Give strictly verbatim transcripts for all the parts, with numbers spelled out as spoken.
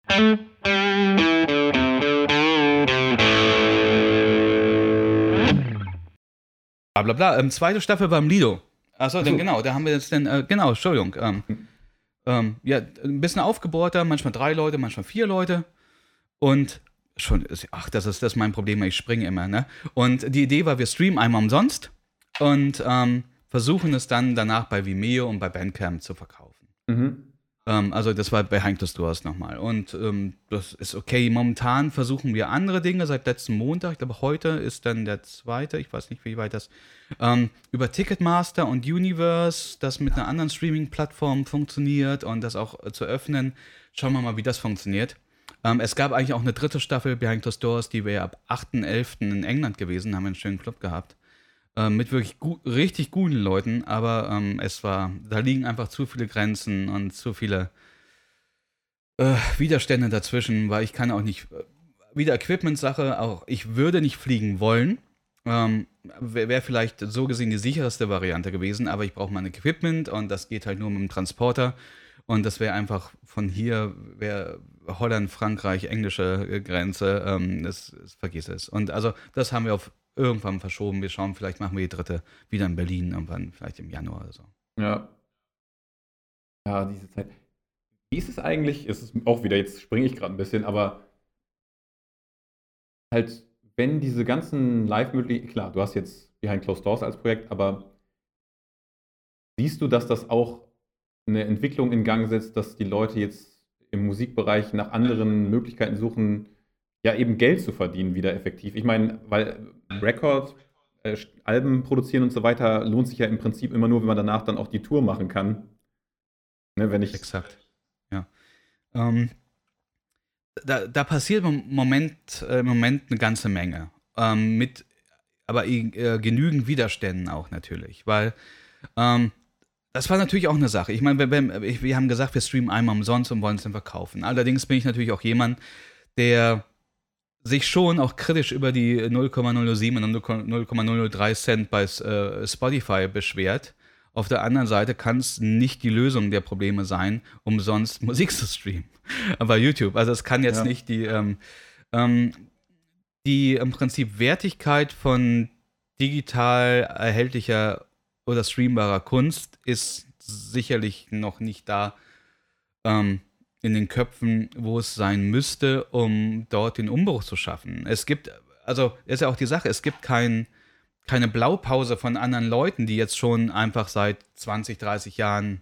Bla bla bla. Ähm, zweite Staffel beim Lido. Achso, dann genau, da haben wir jetzt dann, äh, genau, Entschuldigung. Ähm, ähm, ja, ein bisschen aufgebohrter, manchmal drei Leute, manchmal vier Leute. Und schon, ach, das ist das ist mein Problem, ich springe immer, ne? Und die Idee war, wir streamen einmal umsonst und ähm, versuchen es dann danach bei Vimeo und bei Bandcamp zu verkaufen. Mhm. Ähm, also das war Behind the Stores nochmal. Und ähm, das ist okay. Momentan versuchen wir andere Dinge. Seit letzten Montag, ich glaube heute ist dann der zweite, ich weiß nicht, wie weit das, ähm, über Ticketmaster und Universe, das mit einer anderen Streaming-Plattform funktioniert und das auch äh, zu öffnen. Schauen wir mal, wie das funktioniert. Ähm, es gab eigentlich auch eine dritte Staffel Behind the Stores, die wäre ab achten elften in England gewesen, haben wir einen schönen Club gehabt. Ähm, mit wirklich gu- richtig guten Leuten, aber ähm, es war, da liegen einfach zu viele Grenzen und zu viele äh, Widerstände dazwischen, weil ich kann auch nicht, äh, wieder Equipment-Sache, auch ich würde nicht fliegen wollen. Ähm, Wäre wär vielleicht so gesehen die sicherste Variante gewesen, aber ich brauche mein Equipment und das geht halt nur mit dem Transporter. Und das wäre einfach von hier, wäre Holland, Frankreich, englische äh, Grenze, ähm, das, das, vergiss es. Und also das haben wir auf irgendwann verschoben. Wir schauen, vielleicht machen wir die dritte wieder in Berlin, irgendwann, vielleicht im Januar oder so. Ja. Ja, diese Zeit. Wie ist es eigentlich? Es ist auch wieder, jetzt springe ich gerade ein bisschen, aber halt, wenn diese ganzen Live-Möglichkeiten, klar, du hast jetzt Behind Closed Doors als Projekt, aber siehst du, dass das auch eine Entwicklung in Gang setzt, dass die Leute jetzt im Musikbereich nach anderen Möglichkeiten suchen, ja eben Geld zu verdienen wieder effektiv? Ich meine, weil Record, äh, Alben produzieren und so weiter lohnt sich ja im Prinzip immer nur, wenn man danach dann auch die Tour machen kann. Ne, wenn ich. Exakt. Ja. Ähm, da, da passiert im Moment, äh, im Moment eine ganze Menge. Ähm, mit aber äh, genügend Widerständen auch natürlich. Weil ähm, das war natürlich auch eine Sache. Ich meine, wir, wir, wir haben gesagt, wir streamen einmal umsonst und wollen es dann verkaufen. Allerdings bin ich natürlich auch jemand, der sich schon auch kritisch über die null Komma null null sieben und null Komma null null drei Cent bei äh, Spotify beschwert. Auf der anderen Seite kann es nicht die Lösung der Probleme sein, umsonst Musik zu streamen bei YouTube. Also es kann jetzt Ja. nicht die, ähm, ähm, die im Prinzip Wertigkeit von digital erhältlicher oder streambarer Kunst ist sicherlich noch nicht da, ähm, in den Köpfen, wo es sein müsste, um dort den Umbruch zu schaffen. Es gibt, also ist ja auch die Sache, es gibt kein, keine Blaupause von anderen Leuten, die jetzt schon einfach seit zwanzig, dreißig Jahren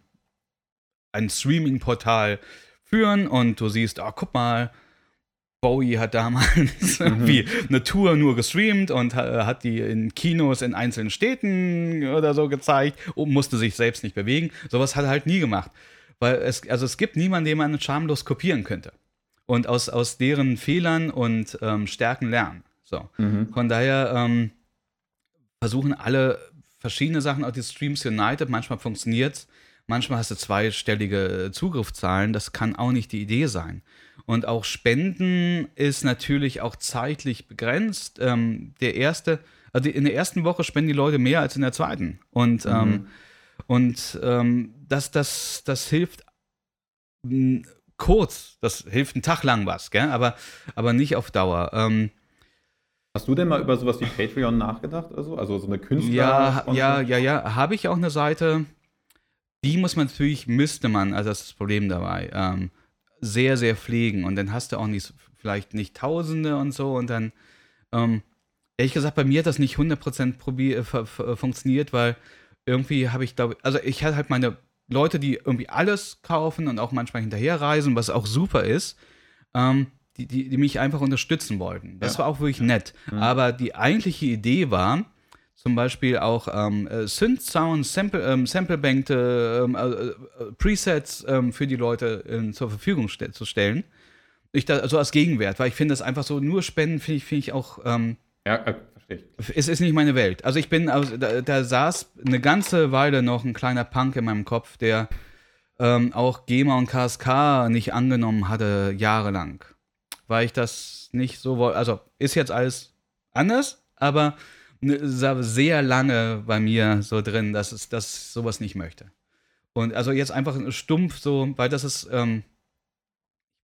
ein Streaming-Portal führen und du siehst, oh, guck mal, Bowie hat damals irgendwie eine Tour nur gestreamt und ha- hat die in Kinos in einzelnen Städten oder so gezeigt und musste sich selbst nicht bewegen. Sowas hat er halt nie gemacht. Weil es, also es gibt niemanden, den man schamlos kopieren könnte. Und aus, aus deren Fehlern und ähm, Stärken lernen. So. Mhm. Von daher ähm, versuchen alle verschiedene Sachen, auch die Streams United, manchmal funktioniert's, manchmal hast du zweistellige Zugriffszahlen, das kann auch nicht die Idee sein. Und auch Spenden ist natürlich auch zeitlich begrenzt. Ähm, der erste, also in der ersten Woche spenden die Leute mehr als in der zweiten. Und, Mhm. ähm, und ähm, das, das, das hilft mh, kurz, das hilft einen Tag lang was, gell? Aber, aber nicht auf Dauer. Ähm, Hast du denn mal über sowas wie Patreon nachgedacht? Also, also so eine ja, Künstler. ja, ja, ja, habe ich auch eine Seite. Die muss man natürlich, müsste man, also das ist das Problem dabei, ähm, sehr, sehr pflegen. Und dann hast du auch nicht, vielleicht nicht Tausende und so. Und dann, ähm, ehrlich gesagt, bei mir hat das nicht hundert Prozent probier, äh, f- f- funktioniert, weil irgendwie habe ich, glaube also ich hatte halt meine Leute, die irgendwie alles kaufen und auch manchmal hinterherreisen, was auch super ist, ähm, die, die, die mich einfach unterstützen wollten. Das Ja. war auch wirklich nett. Mhm. Aber die eigentliche Idee war, zum Beispiel auch ähm, äh, Synth-Sound, Sample, ähm, Sample-bankte ähm, äh, äh, Presets ähm, für die Leute ähm, zur Verfügung ste- zu stellen. Ich da, also als Gegenwert, weil ich finde das einfach so, nur Spenden finde ich, finde ich auch, ähm, Ja, äh, verstehe ich. es ist nicht meine Welt. Also ich bin, also da, da saß eine ganze Weile noch ein kleiner Punk in meinem Kopf, der ähm, auch GEMA und K S K nicht angenommen hatte, jahrelang. Weil ich das nicht so wollte. Also ist jetzt alles anders, aber ne, sa- sehr lange bei mir so drin, dass es dass ich sowas nicht möchte. Und also jetzt einfach stumpf so, weil das ist, ähm,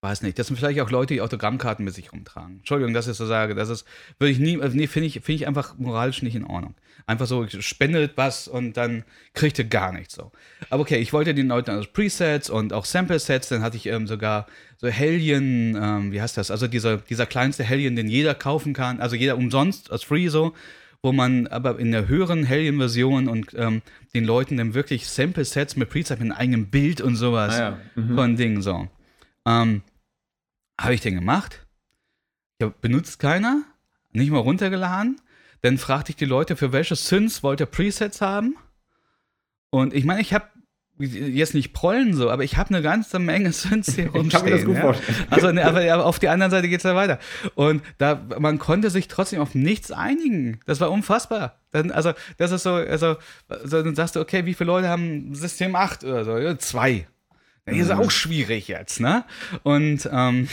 weiß nicht, das sind vielleicht auch Leute, die Autogrammkarten mit sich rumtragen. Entschuldigung, dass ich so sage. Das ist, würde ich nie, also nee, finde ich, finde ich einfach moralisch nicht in Ordnung. Einfach so, spendet was und dann kriegt ihr gar nichts so. Aber okay, ich wollte den Leuten also Presets und auch Sample-Sets, dann hatte ich ähm, sogar so Hellion, ähm, wie heißt das? Also dieser, dieser kleinste Hellion, den jeder kaufen kann, also jeder umsonst, als Free so, wo man aber in der höheren Hellion-Version und ähm, den Leuten dann wirklich Sample-Sets mit Presets mit einem eigenen Bild und sowas Ah ja. Mhm. von Dingen so. Ähm, Habe ich den gemacht? Ja, benutzt keiner? Nicht mal runtergeladen? Dann fragte ich die Leute, für welche Synths wollt ihr Presets haben? Und ich meine, ich habe jetzt nicht prollen so, aber ich habe eine ganze Menge Synths hier rumstehen. Ich kann mir das gut ja? vorstellen. Also, ne, aber, aber auf die anderen Seite geht es ja weiter. Und da, man konnte sich trotzdem auf nichts einigen. Das war unfassbar. Dann, also, das ist so, also, so, dann sagst du, okay, wie viele Leute haben System acht oder so? Ja, zwei. Das ist auch schwierig jetzt, ne? Und, ähm,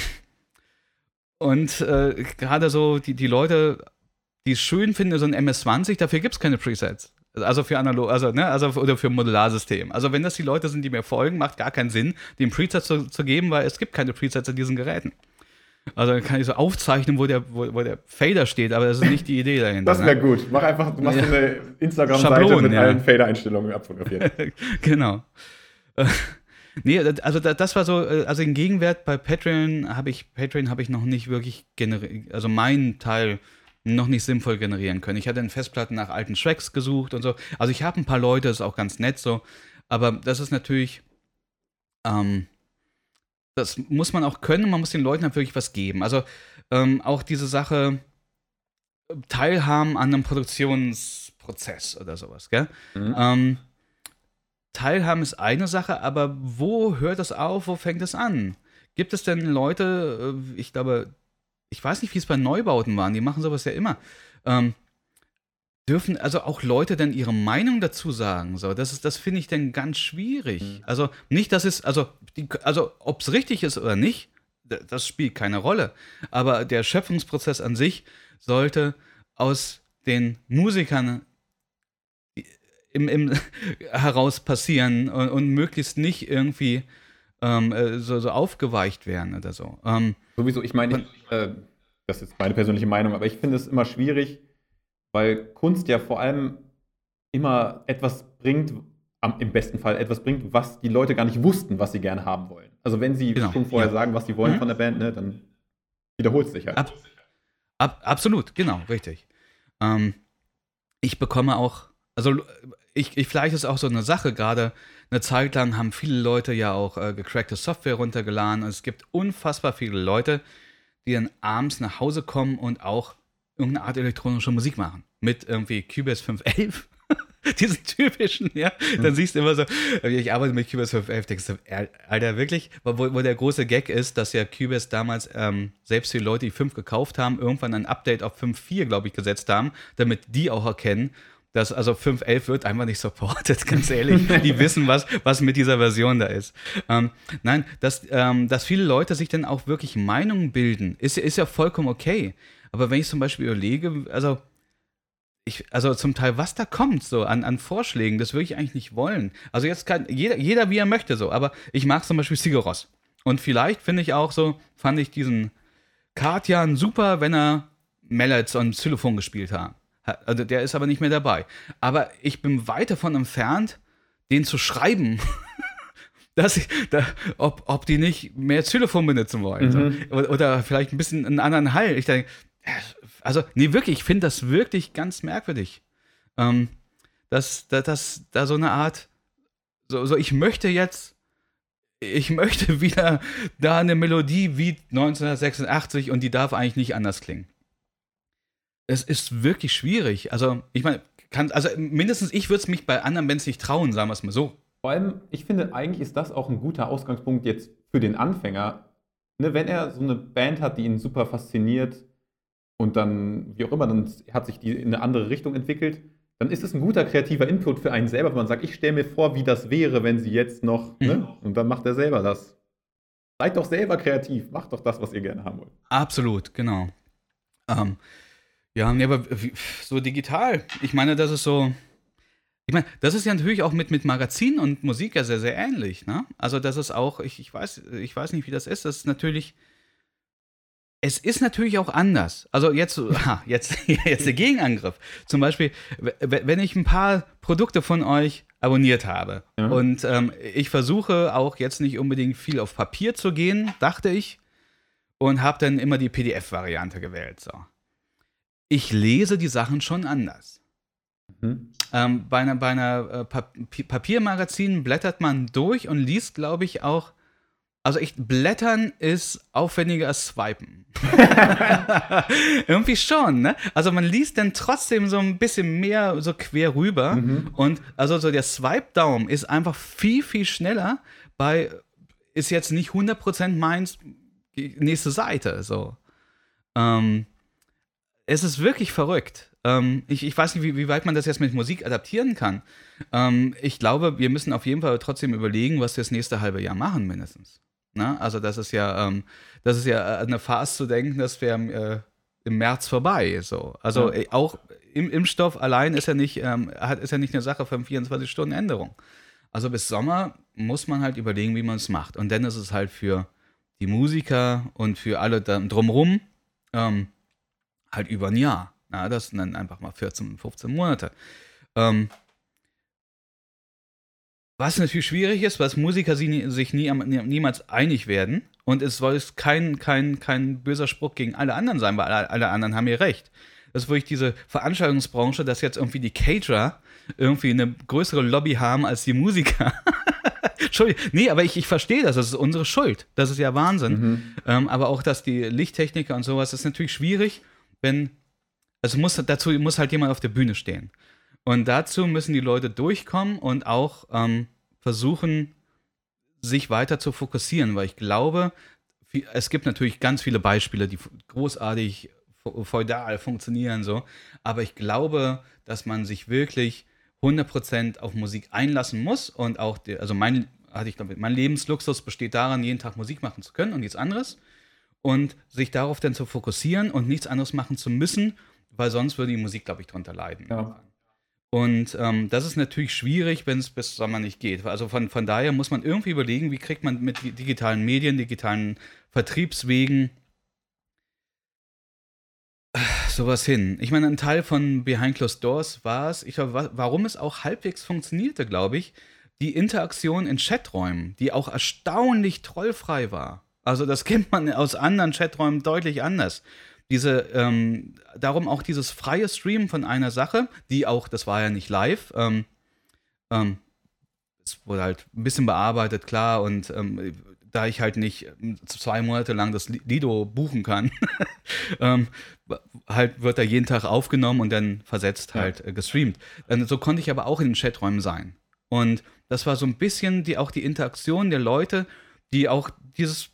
und äh, gerade so die, die Leute, die es schön finden, so ein M S zwanzig, dafür gibt es keine Presets. Also für analog, also, ne, also oder für Modularsystem. Also wenn das die Leute sind, die mir folgen, macht gar keinen Sinn, dem Preset zu, zu geben, weil es gibt keine Presets in diesen Geräten. Also dann kann ich so aufzeichnen, wo der, wo, wo der Fader steht, aber das ist nicht die Idee dahinter. Das wäre ne? gut. Mach einfach, du machst Ja. so eine Instagram-Seite Schablonen, mit ja. allen Fader-Einstellungen abfotografiert. Genau. Äh, nee, also da- das war so, äh, also den Gegenwert bei Patreon habe ich, Patreon habe ich noch nicht wirklich generiert, also meinen Teil noch nicht sinnvoll generieren können. Ich hatte in Festplatten nach alten Tracks gesucht und so. Also ich habe ein paar Leute, das ist auch ganz nett so, aber das ist natürlich, ähm, das muss man auch können und man muss den Leuten halt wirklich was geben. Also ähm, auch diese Sache, äh, Teilhaben an einem Produktionsprozess oder sowas, gell? Mhm. Ähm, Teilhaben ist eine Sache, aber wo hört es auf, wo fängt es an? Gibt es denn Leute, äh, ich glaube, ich weiß nicht, wie es bei Neubauten waren, die machen sowas ja immer, ähm, dürfen also auch Leute denn ihre Meinung dazu sagen? So, das ist, das finde ich dann ganz schwierig. Mhm. Also nicht, dass es, also, die, also ob es richtig ist oder nicht, d- das spielt keine Rolle. Aber der Schöpfungsprozess an sich sollte aus den Musikern im, im heraus passieren und, und möglichst nicht irgendwie ähm, äh, so, so aufgeweicht werden oder so. Ähm, Sowieso, ich meine, ich, äh, das ist jetzt meine persönliche Meinung, aber ich finde es immer schwierig, weil Kunst ja vor allem immer etwas bringt, am, im besten Fall etwas bringt, was die Leute gar nicht wussten, was sie gerne haben wollen. Also wenn sie Genau, schon vorher ja. sagen, was sie wollen Mhm. von der Band, ne, dann wiederholt es sich halt. Ab, ab, absolut, genau, richtig. Ähm, ich bekomme auch, also ich, ich vielleicht ist auch so eine Sache, gerade eine Zeit lang haben viele Leute ja auch äh, gecrackte Software runtergeladen und es gibt unfassbar viele Leute, die dann abends nach Hause kommen und auch irgendeine Art elektronische Musik machen. Mit irgendwie Cubase fünf elf. Diesen typischen, ja. Dann siehst du immer so, ich arbeite mit Cubase fünf elf, denkst du, Alter, wirklich? Wo, wo der große Gag ist, dass ja Cubase damals, ähm, selbst die Leute, die fünf gekauft haben, irgendwann ein Update auf fünf Punkt vier, glaube ich, gesetzt haben, damit die auch erkennen, dass also fünf Punkt elf wird einfach nicht supported, ganz ehrlich. Die wissen, was, was mit dieser Version da ist. Ähm, nein, dass, ähm, dass viele Leute sich dann auch wirklich Meinungen bilden, ist, ist ja vollkommen okay. Aber wenn ich zum Beispiel überlege, also ich, also zum Teil, was da kommt, so an, an Vorschlägen, das würde ich eigentlich nicht wollen. Also jetzt kann jeder, jeder wie er möchte, so, aber ich mag zum Beispiel Sigur Rós. Und vielleicht finde ich auch so, fand ich diesen Katjan super, wenn er Mallets und Xylophon gespielt hat. Also der ist aber nicht mehr dabei. Aber ich bin weit davon entfernt, den zu schreiben, dass ich, da, ob, ob die nicht mehr Xylophon benutzen wollen. Mhm. So. Oder, oder vielleicht ein bisschen einen anderen Hall. Ich denke, also, nee, wirklich, ich finde das wirklich ganz merkwürdig. Ähm, dass, dass, dass da so eine Art, so, so ich möchte jetzt, ich möchte wieder da eine Melodie wie neunzehnhundertsechsundachtzig und die darf eigentlich nicht anders klingen. Es ist wirklich schwierig. Also, ich meine, kann, also mindestens ich würde es mich bei anderen Bands nicht trauen, sagen wir es mal so. Vor allem, ich finde, eigentlich ist das auch ein guter Ausgangspunkt jetzt für den Anfänger. Ne, wenn er so eine Band hat, die ihn super fasziniert und dann, wie auch immer, dann hat sich die in eine andere Richtung entwickelt, dann ist es ein guter kreativer Input für einen selber, wenn man sagt, ich stelle mir vor, wie das wäre, wenn sie jetzt noch, Mhm. ne? Und dann macht er selber das. Seid doch selber kreativ, macht doch das, was ihr gerne haben wollt. Absolut, genau. Ähm, ja, nee, aber wie, so digital. Ich meine, das ist so. Ich meine, das ist ja natürlich auch mit, mit Magazinen und Musik ja sehr, sehr ähnlich, ne? Also, das ist auch, ich, ich weiß, ich weiß nicht, wie das ist. Das ist natürlich, es ist natürlich auch anders. Also jetzt, so- ha, jetzt, jetzt der Gegenangriff. Zum Beispiel, w- w- wenn ich ein paar Produkte von euch abonniert habe Ja. und ähm, ich versuche auch jetzt nicht unbedingt viel auf Papier zu gehen, dachte ich, und habe dann immer die P D F-Variante gewählt. So. Ich lese die Sachen schon anders. Mhm. Ähm, bei einer, bei einer äh, Pap Papiermagazin blättert man durch und liest, glaube ich, auch. Also ich, Blättern ist aufwendiger als Swipen. Irgendwie schon, ne? Also man liest dann trotzdem so ein bisschen mehr so quer rüber. Mhm. Und also so der Swipe-Daumen ist einfach viel, viel schneller. Bei, ist jetzt nicht hundert Prozent meins, die nächste Seite. So. Ähm, es ist wirklich verrückt. Ähm, ich, ich weiß nicht, wie, wie weit man das jetzt mit Musik adaptieren kann. Ähm, ich glaube, wir müssen auf jeden Fall trotzdem überlegen, was wir das nächste halbe Jahr machen, mindestens. Na? Also, das ist ja, ähm, das ist ja eine Farce zu denken, das wäre äh, im März vorbei. So. Also, Ja. äh, auch im Impfstoff allein ist ja nicht, ähm, hat, ist ja nicht eine Sache von vierundzwanzig Stunden Änderung. Also, bis Sommer muss man halt überlegen, wie man es macht. Und dann ist es halt für die Musiker und für alle da drumherum ähm, halt über ein Jahr. Na, das sind dann einfach mal vierzehn, fünfzehn Monate. Ähm, was natürlich schwierig ist, was Musiker sie nie, sich nie, am- nie, niemals einig werden. Und es soll kein, kein, kein böser Spruch gegen alle anderen sein, weil alle, alle anderen haben ihr Recht. Das ist wirklich diese Veranstaltungsbranche, dass jetzt irgendwie die Caterer irgendwie eine größere Lobby haben als die Musiker. Entschuldigung, nee, aber ich, ich verstehe das, das ist unsere Schuld. Das ist ja Wahnsinn. Mhm. Ähm, aber auch, dass die Lichttechniker und sowas, das ist natürlich schwierig, wenn, also muss, dazu muss halt jemand auf der Bühne stehen. Und dazu müssen die Leute durchkommen und auch ähm, versuchen, sich weiter zu fokussieren, weil ich glaube, vi- es gibt natürlich ganz viele Beispiele, die f- großartig fe- feudal funktionieren, so, aber ich glaube, dass man sich wirklich hundert Prozent auf Musik einlassen muss und auch, die, also mein, hatte ich glaube, mein Lebensluxus besteht daran, jeden Tag Musik machen zu können und nichts anderes und sich darauf dann zu fokussieren und nichts anderes machen zu müssen, weil sonst würde die Musik, glaube ich, drunter leiden. Ja. Und ähm, das ist natürlich schwierig, wenn es bis Sommer nicht geht. Also von, von daher muss man irgendwie überlegen, wie kriegt man mit di- digitalen Medien, digitalen Vertriebswegen sowas hin. Ich meine, ein Teil von Behind Closed Doors war es, ich glaube, wa- warum es auch halbwegs funktionierte, glaube ich, die Interaktion in Chaträumen, die auch erstaunlich trollfrei war. Also das kennt man aus anderen Chaträumen deutlich anders. Diese, ähm, darum auch dieses freie Streamen von einer Sache, die auch, das war ja nicht live, ähm, ähm, es wurde halt ein bisschen bearbeitet, klar, und ähm, da ich halt nicht ähm, zwei Monate lang das Li- Lido buchen kann, ähm, halt wird da jeden Tag aufgenommen und dann versetzt Ja. halt äh, gestreamt. Ähm, so konnte ich aber auch in den Chaträumen sein. Und das war so ein bisschen die, auch die Interaktion der Leute, die auch dieses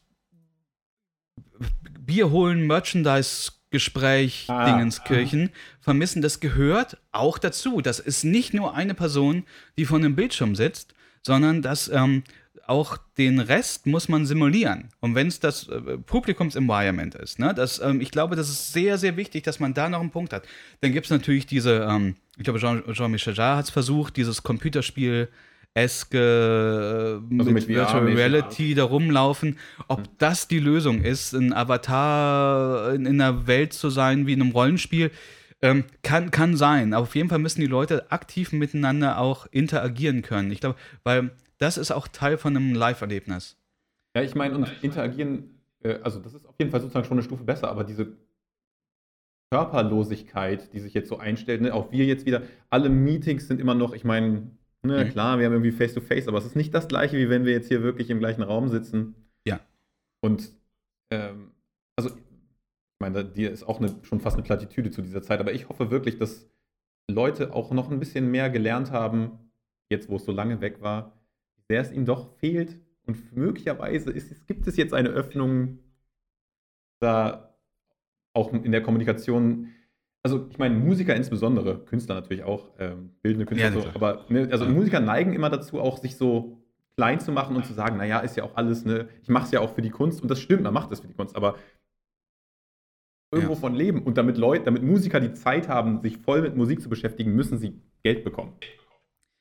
Bier holen, Merchandise-Gespräch, Ah. Dingenskirchen vermissen. Das gehört auch dazu. Das ist nicht nur eine Person, die vor einem Bildschirm sitzt, sondern das ähm, auch den Rest muss man simulieren. Und wenn es das äh, Publikums-Environment ist, ne, das, ähm, ich glaube, das ist sehr, sehr wichtig, dass man da noch einen Punkt hat. Dann gibt es natürlich diese, ähm, ich glaube, Jean- Jean-Michel Jarre hat es versucht, dieses Computerspiel eske äh, mit, mit V R Virtual mäßig. Reality da rumlaufen. Ob das die Lösung ist, ein Avatar in, in einer Welt zu sein wie in einem Rollenspiel, ähm, kann, kann sein. Aber auf jeden Fall müssen die Leute aktiv miteinander auch interagieren können. Ich glaube, weil das ist auch Teil von einem Live-Erlebnis. Ja, ich meine, und interagieren, äh, also das ist auf jeden Fall sozusagen schon eine Stufe besser, aber diese Körperlosigkeit, die sich jetzt so einstellt, ne, auch wir jetzt wieder, alle Meetings sind immer noch, ich meine, ne, Mhm. klar, wir haben irgendwie Face-to-Face, aber es ist nicht das Gleiche, wie wenn wir jetzt hier wirklich im gleichen Raum sitzen. Ja. Und, ähm, also, ich meine, dir ist auch eine, schon fast eine Plattitüde zu dieser Zeit, aber ich hoffe wirklich, dass Leute auch noch ein bisschen mehr gelernt haben, jetzt wo es so lange weg war, wie sehr es ihnen doch fehlt. Und möglicherweise ist, es, gibt es jetzt eine Öffnung, da auch in der Kommunikation, also ich meine, Musiker insbesondere, Künstler natürlich auch, ähm, bildende Künstler, Ja, so, klar. aber ne, also Ja. Musiker neigen immer dazu, auch sich so klein zu machen und zu sagen, naja, ist ja auch alles, ne, ich mache es ja auch für die Kunst und das stimmt, man macht es für die Kunst, aber irgendwo Ja. von leben und damit Leute, damit Musiker die Zeit haben, sich voll mit Musik zu beschäftigen, müssen sie Geld bekommen.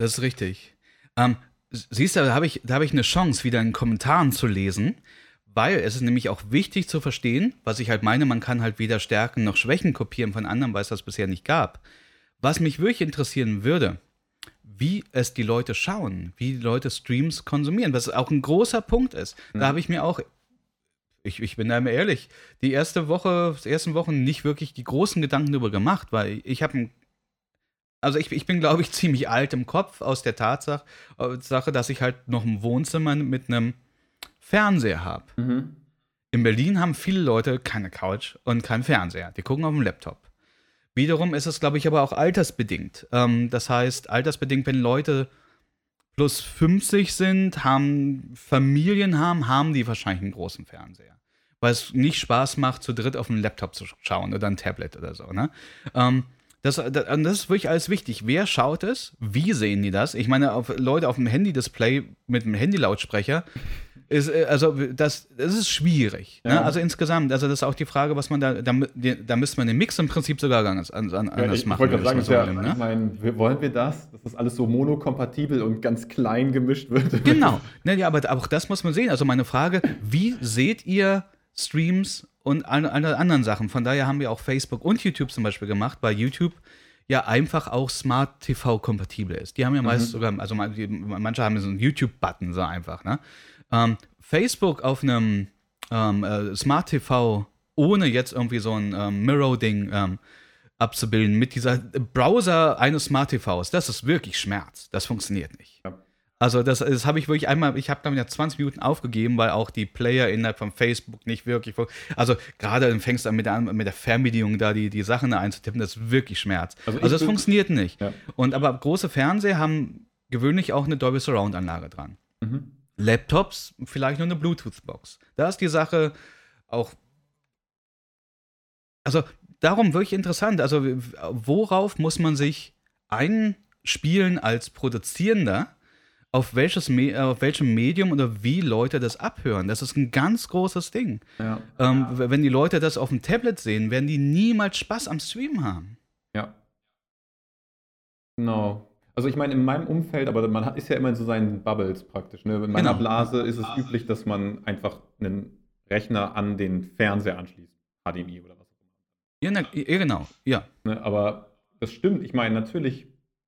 Das ist richtig. Ähm, siehst du, da habe ich, da hab ich eine Chance, wieder in den Kommentaren zu lesen, weil es ist nämlich auch wichtig zu verstehen, was ich halt meine, man kann halt weder Stärken noch Schwächen kopieren von anderen, weil es das bisher nicht gab. Was mich wirklich interessieren würde, wie es die Leute schauen, wie die Leute Streams konsumieren, was auch ein großer Punkt ist. Mhm. Da habe ich mir auch, ich, ich bin da immer ehrlich, die erste Woche, die ersten Wochen nicht wirklich die großen Gedanken darüber gemacht, weil ich habe ein Also ich, ich bin, glaube ich, ziemlich alt im Kopf aus der Tatsache, Sache, dass ich halt noch ein Wohnzimmer mit einem Fernseher habe. Mhm. In Berlin haben viele Leute keine Couch und keinen Fernseher. Die gucken auf dem Laptop. Wiederum ist es, glaube ich, aber auch altersbedingt. Ähm, das heißt, altersbedingt, wenn Leute plus fünfzig sind, haben Familien haben, haben die wahrscheinlich einen großen Fernseher. Weil es nicht Spaß macht, zu dritt auf einen Laptop zu schauen oder ein Tablet oder so. Ne? Ähm, Das, das, das ist wirklich alles wichtig. Wer schaut es? Wie sehen die das? Ich meine, auf, Leute auf dem Handy-Display mit einem Handy-Lautsprecher ist, äh, also das, das ist schwierig. Ja. Ne? Also insgesamt, also das ist auch die Frage, was man da, da, da müsste man den Mix im Prinzip sogar ganz an, an, Ja, anders ich, machen. ich wollte gerade sagen, so ja, nehmen, ne? ich meine, wir- wollen wir das, dass das alles so monokompatibel und ganz klein gemischt wird? Genau. Ne, ja, aber auch das muss man sehen. Also meine Frage, wie seht ihr Streams und alle, alle anderen Sachen? Von daher haben wir auch Facebook und YouTube zum Beispiel gemacht, weil YouTube ja einfach auch Smart T V-kompatibel ist. Die haben ja meist Mhm. sogar, also man- die- manche haben so einen YouTube-Button so einfach, ne? Ähm, Facebook auf einem ähm, äh, Smart T V ohne jetzt irgendwie so ein ähm, Mirror-Ding ähm, abzubilden mit dieser Browser eines Smart T Vs, das ist wirklich Schmerz. Das funktioniert nicht. Ja. Also das, das habe ich wirklich einmal, ich habe damit ja zwanzig Minuten aufgegeben, weil auch die Player innerhalb von Facebook nicht wirklich, also gerade dann fängst du an mit der, mit der Fernbedienung da die, die Sachen da einzutippen, das ist wirklich Schmerz. Also Also, ich das bin- funktioniert nicht. Ja. Und aber große Fernseher haben gewöhnlich auch eine Dolby Surround Anlage dran. Mhm. Laptops vielleicht nur eine Bluetooth-Box. Da ist die Sache auch, also darum wirklich interessant. Also worauf muss man sich einspielen als Produzierender, auf welches Me auf welchem Medium oder wie Leute das abhören? Das ist ein ganz großes Ding. Ja. Ähm, w- Wenn die Leute das auf dem Tablet sehen, werden die niemals Spaß am Stream haben. Ja. Genau. Also ich meine, in meinem Umfeld, aber man hat, ist ja immer in so seinen Bubbles praktisch. Ne? In meiner Genau. Blase ist es üblich, dass man einfach einen Rechner an den Fernseher anschließt. H D M I oder was auch immer. Ja, na, ja, genau. Ja. Ne? Aber das stimmt. Ich meine, natürlich,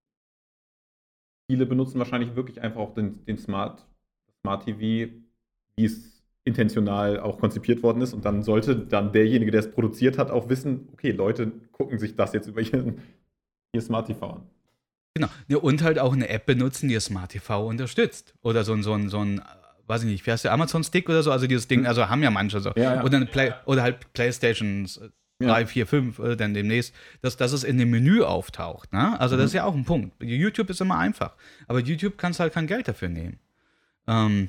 viele benutzen wahrscheinlich wirklich einfach auch den, den Smart, Smart T V, wie es intentional auch konzipiert worden ist. Und dann sollte dann derjenige, der es produziert hat, auch wissen, okay, Leute gucken sich das jetzt über ihren, ihr Smart T V an. Genau. Ja, und halt auch eine App benutzen, die das Smart T V unterstützt. Oder so ein, so ein, so ein, äh, weiß ich nicht, wie heißt der, Amazon-Stick oder so, also dieses Ding, also haben ja manche so. Ja, ja. Oder, eine Play oder halt Playstations drei, vier, fünf, äh, dann demnächst, dass, dass es in dem Menü auftaucht. Ne? Also das ist ja auch ein Punkt. YouTube ist immer einfach. Aber YouTube kannst halt kein Geld dafür nehmen. Ähm,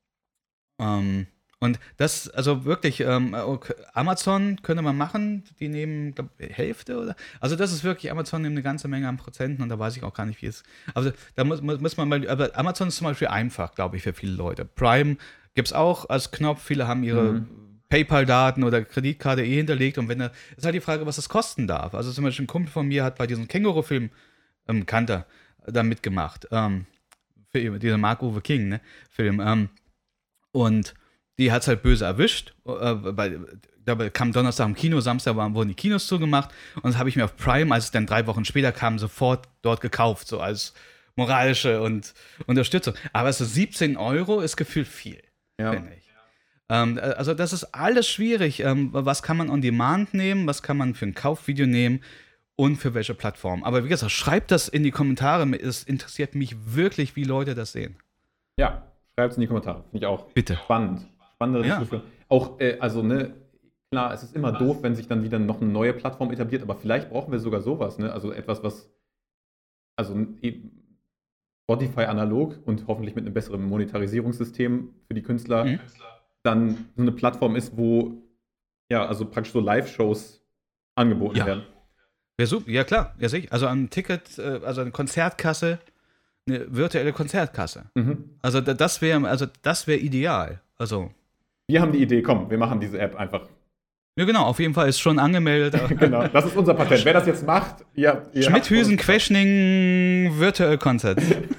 ähm, und das, also wirklich, ähm, okay, Amazon könnte man machen, die nehmen, glaub, Hälfte oder? Also das ist wirklich, Amazon nimmt eine ganze Menge an Prozenten und da weiß ich auch gar nicht, wie es. Also da muss, muss muss man mal, aber Amazon ist zum Beispiel einfach, glaube ich, für viele Leute. Prime gibt es auch als Knopf, viele haben ihre Mhm. PayPal-Daten oder Kreditkarte eh hinterlegt und wenn da, ist halt die Frage, was das kosten darf. Also zum Beispiel ein Kumpel von mir hat bei diesem Känguru-Film, ähm, Kanter, da mitgemacht. Ähm, für dieser Mark-Uwe King, ne, Film. Ähm, und die hat es halt böse erwischt. Äh, weil, da kam Donnerstag im Kino, Samstag waren, wurden die Kinos zugemacht. Und das habe ich mir auf Prime, als es dann drei Wochen später kam, sofort dort gekauft, so als moralische und Unterstützung. Aber so siebzehn Euro ist gefühlt viel, Ja. finde ich. Ähm, also das ist alles schwierig. Ähm, was kann man on Demand nehmen? Was kann man für ein Kaufvideo nehmen? Und für welche Plattform? Aber wie gesagt, schreibt das in die Kommentare. Es interessiert mich wirklich, wie Leute das sehen. Ja, schreibt es in die Kommentare. Finde ich auch Bitte. spannend. Spannende Ja. Diskussion. Auch, äh, also, ne, klar, es ist immer doof, wenn sich dann wieder noch eine neue Plattform etabliert, aber vielleicht brauchen wir sogar sowas, ne? Also etwas, was, also eben Spotify analog und hoffentlich mit einem besseren Monetarisierungssystem für die Künstler Mhm. dann so eine Plattform ist, wo, ja, also praktisch so Live-Shows angeboten Ja. werden. Ja, super. Ja, klar. Ja, sicher. Also ein Ticket, äh, also eine Konzertkasse, eine virtuelle Konzertkasse. Mhm. Also da- das wäre also das wäre ideal. Also Wir haben die Idee, komm, wir machen diese App einfach. Ja, genau, auf jeden Fall ist schon angemeldet. Genau, das ist unser Patent. Wer das jetzt macht, ihr, ihr Schmidhüsen Questioning Virtual Concert.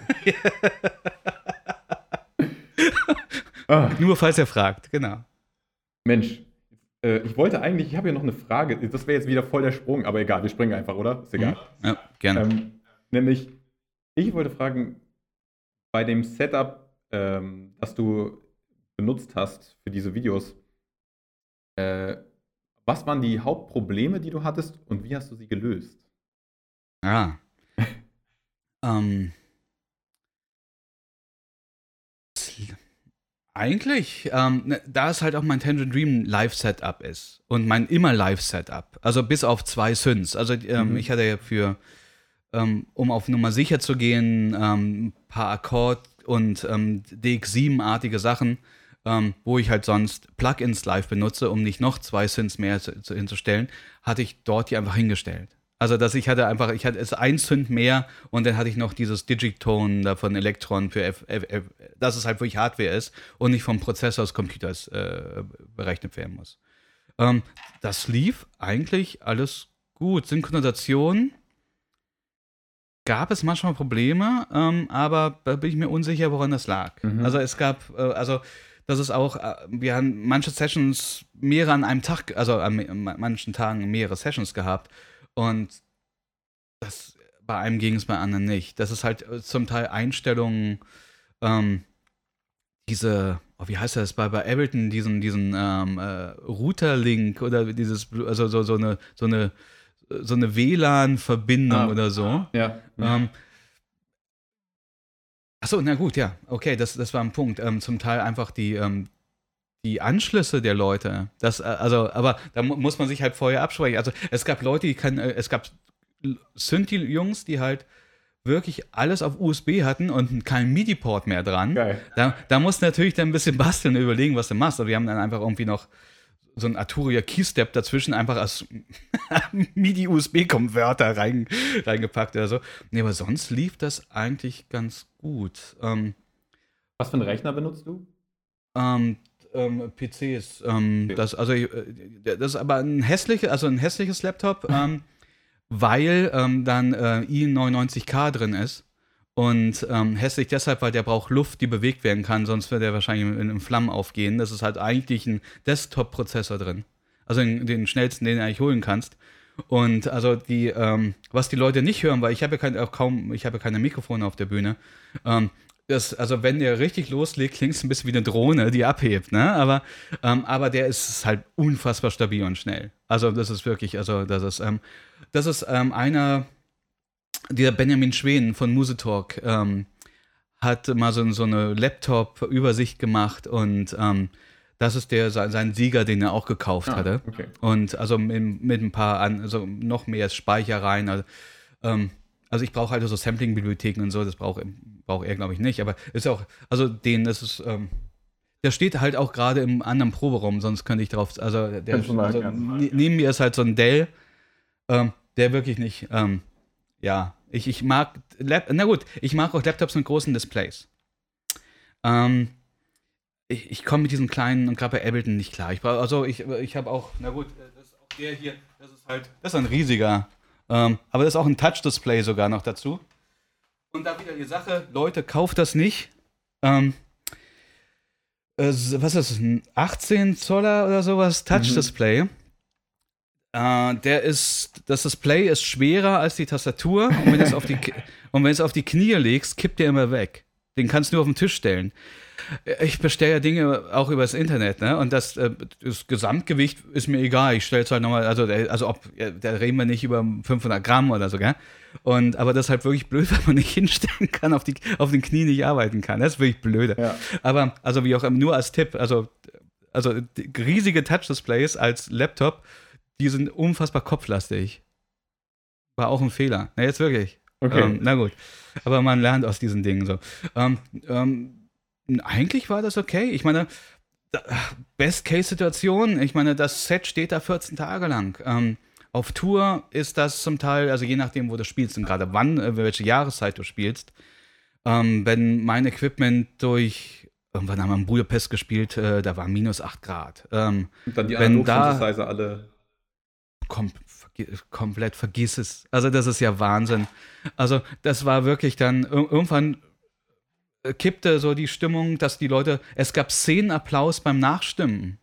ah. Nur falls ihr fragt, genau. Mensch, äh, ich wollte eigentlich, ich habe hier noch eine Frage, das wäre jetzt wieder voll der Sprung, aber egal, wir springen einfach, oder? Ist egal. Ja, gerne. Ähm, nämlich, ich wollte fragen, bei dem Setup, ähm, das du benutzt hast für diese Videos, äh, was waren die Hauptprobleme, die du hattest und wie hast du sie gelöst? Ja. ähm. Eigentlich, ähm, ne, da es halt auch mein Tangerine Dream Live-Setup ist und mein immer Live-Setup, also bis auf zwei Synths. Also ähm, Mhm. ich hatte ja für, ähm, um auf Nummer sicher zu gehen, ähm, ein paar Akkord- und ähm, D X sieben-artige Sachen, ähm, wo ich halt sonst Plugins live benutze, um nicht noch zwei Synths mehr zu, zu, hinzustellen, hatte ich dort die einfach hingestellt. Also, dass ich hatte einfach, ich hatte es ein Synth mehr und dann hatte ich noch dieses Digitone da von Electron für F, F, F, dass es halt wirklich Hardware ist und nicht vom Prozessor des Computers äh, berechnet werden muss. Ähm, das lief eigentlich alles gut. Synchronisation gab es manchmal Probleme, ähm, aber da bin ich mir unsicher, woran das lag. Mhm. Also es gab, äh, also das ist auch, äh, wir haben manche Sessions mehrere an einem Tag, also an manchen Tagen mehrere Sessions gehabt. Und das, bei einem ging es, bei anderen nicht. Das ist halt zum Teil Einstellungen, ähm, diese, oh, wie heißt das, bei, bei Ableton, diesen, diesen ähm, äh, Router-Link oder dieses, also so, so eine, so eine, so eine W L A N-Verbindung Ah, oder so. Ja. Ähm, achso, na gut, ja, okay, das, das war ein Punkt. Ähm, zum Teil einfach die, ähm, die Anschlüsse der Leute. Das, äh, also, aber da mu muss man sich halt vorher absprechen. Also es gab Leute, die kann, äh, es gab Synthi-Jungs, die halt wirklich alles auf U S B hatten und keinen MIDI-Port mehr dran. Geil. Da, da musst du natürlich dann ein bisschen basteln und überlegen, was du machst. Aber wir haben dann einfach irgendwie noch so ein Arturia Keystep dazwischen einfach als MIDI-U S B-Konverter rein, reingepackt oder so. Nee, aber sonst lief das eigentlich ganz gut. Ähm, Was für einen Rechner benutzt du? ähm, ähm, P Cs. Ähm, Okay. das, also, äh, das ist aber ein hässliches, also ein hässliches Laptop, ähm, weil ähm, dann äh, i neunundneunzig K drin ist. Und ähm, hässlich deshalb, weil der braucht Luft, die bewegt werden kann, sonst wird er wahrscheinlich in, in Flammen aufgehen. Das ist halt eigentlich ein Desktop-Prozessor drin. Also den, den schnellsten, den du eigentlich holen kannst. Und also die, ähm, was die Leute nicht hören, weil ich habe ja kein, auch kaum, ich habe ja keine Mikrofone auf der Bühne. Ähm, das, also wenn der richtig loslegt, klingt es ein bisschen wie eine Drohne, die abhebt, ne? Aber, ähm, aber der ist halt unfassbar stabil und schnell. Also das ist wirklich, also das ist, ähm, das ist ähm, einer, der Benjamin Schwen von Musetalk ähm, hat mal so, so eine Laptop-Übersicht gemacht und ähm, das ist der sein Sieger, den er auch gekauft Ah, hatte. okay. Und also mit, mit ein paar, an, also noch mehr Speicher rein. Also, ähm, also ich brauche halt so Sampling-Bibliotheken und so, das braucht brauch er, glaube ich, nicht. Aber ist auch, also den, das ist, ähm, der steht halt auch gerade im anderen Proberaum, sonst könnte ich drauf, also, der, Kannst du mal also erklären. ne- neben mir ist halt so ein Dell, ähm, der wirklich nicht, ähm, ja, ich, ich mag, Lap na gut, ich mag auch Laptops mit großen Displays. Ähm, ich ich komme mit diesen kleinen und gerade bei Ableton nicht klar. Ich brauche, also ich, ich habe auch, na gut, das ist auch der hier, das ist halt, das ist ein riesiger, ähm, aber das ist auch ein Touch-Display sogar noch dazu. Und da wieder die Sache, Leute, kauft das nicht. Ähm, äh, was ist das, ein achtzehn Zoller oder sowas, Touch-Display. Mhm. Äh, der ist, das Display ist schwerer als die Tastatur und wenn du es auf die, und wenn du es auf die Knie legst, kippt der immer weg. Den kannst du auf den Tisch stellen. Ich bestelle ja Dinge auch übers Internet, ne? Und das, äh, das Gesamtgewicht ist mir egal. Ich stelle es halt nochmal, also, also ob, da reden wir nicht über fünfhundert Gramm oder so, gell? Und, aber das ist halt wirklich blöd, wenn man nicht hinstellen kann, auf, die, auf den Knien nicht arbeiten kann. Das ist wirklich blöde. Ja. Aber, also wie auch immer, nur als Tipp, also, also riesige Touch-Displays als Laptop, die sind unfassbar kopflastig. War auch ein Fehler. Na, jetzt wirklich. Okay. Ähm, na gut. Aber man lernt aus diesen Dingen so. Ähm, ähm, eigentlich war das okay. Ich meine, Best-Case-Situation, ich meine, das Set steht da vierzehn Tage lang. Ähm, auf Tour ist das zum Teil, also je nachdem, wo du spielst und gerade wann, äh, welche Jahreszeit du spielst, ähm, wenn mein Equipment durch irgendwann haben wir in Budapest gespielt, äh, da war minus acht Grad. Ähm, Und dann die wenn da Analog-Synthesizer alle. kom vergi- komplett vergiss es. Also das ist ja Wahnsinn. Also das war wirklich dann ir- irgendwann äh, kippte so die Stimmung, dass die Leute, es gab Szenenapplaus beim Nachstimmen.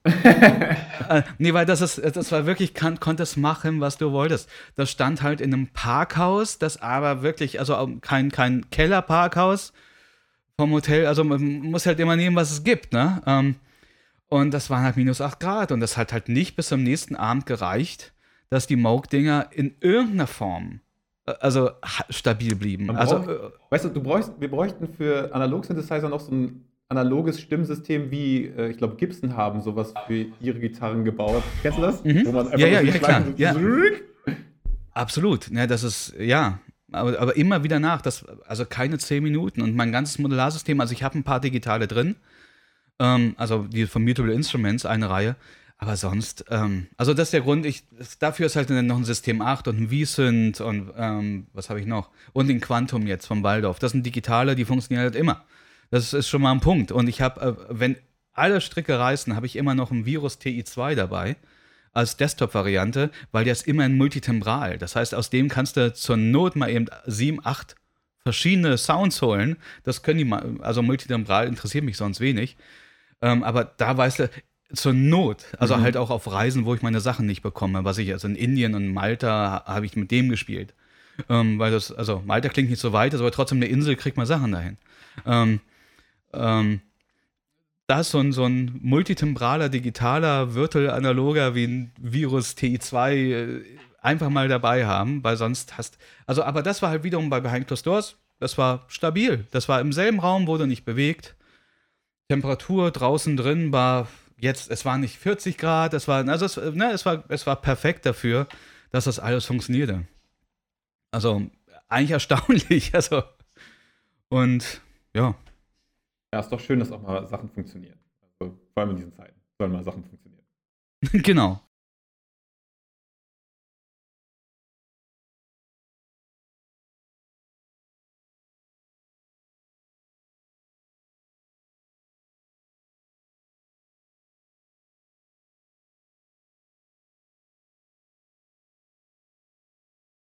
Äh, nee, weil das ist, das war wirklich, kann, konntest machen, was du wolltest. Das stand halt in einem Parkhaus, das aber wirklich, also auch kein, kein Kellerparkhaus vom Hotel, also man muss halt immer nehmen, was es gibt, ne? Ähm, und das waren halt minus acht Grad und das hat halt nicht bis zum nächsten Abend gereicht, dass die Moog-Dinger in irgendeiner Form, äh, also ha- stabil blieben. Man Also, braucht, äh, weißt du, du bräuchst, wir bräuchten für Analog-Synthesizer noch so ein analoges Stimmsystem wie, äh, ich glaube, Gibson haben sowas für ihre Gitarren gebaut. Kennst du das? Mhm. Wo man einfach Ja, nur ja, so ja, klar, Schleifen so ja. zurück. Absolut, ne, das ist, ja, aber, aber immer wieder nach, das, also keine zehn Minuten und mein ganzes Modularsystem, also ich habe ein paar digitale drin, ähm, also die von Mutable Instruments, eine Reihe, aber sonst, ähm, also das ist der Grund, ich, das, dafür ist halt dann noch ein System acht und ein V-Synth und ähm, was habe ich noch? Und den Quantum jetzt vom Waldorf, das sind digitale, die funktionieren halt immer. Das ist schon mal ein Punkt und ich habe, äh, wenn alle Stricke reißen, habe ich immer noch ein Virus T I zwei dabei als Desktop-Variante, weil der ist immer ein Multitimbral. Das heißt, aus dem kannst du zur Not mal eben sieben, acht verschiedene Sounds holen. Das können die mal, also Multitimbral interessiert mich sonst wenig. Ähm, aber da weißt du, zur Not, also Mhm. halt auch auf Reisen, wo ich meine Sachen nicht bekomme, was ich, also in Indien und Malta habe ich mit dem gespielt. Ähm, weil das, also Malta klingt nicht so weit, ist aber trotzdem eine Insel, kriegt man Sachen dahin. Ähm, ähm, da ist so ein, so ein multitimbraler, digitaler, virtual-analoger wie ein Virus T I zwei äh, einfach mal dabei haben, weil sonst hast. Also, aber das war halt wiederum bei Behind Closed Doors, das war stabil. Das war im selben Raum, wurde nicht bewegt. Temperatur draußen drin war jetzt, es war nicht vierzig Grad, es war, also es, ne, es war, es war perfekt dafür, dass das alles funktionierte. Also, eigentlich erstaunlich. Also, und ja. Ja, ist doch schön, dass auch mal Sachen funktionieren. Also, vor allem in diesen Zeiten sollen mal Sachen funktionieren. Genau,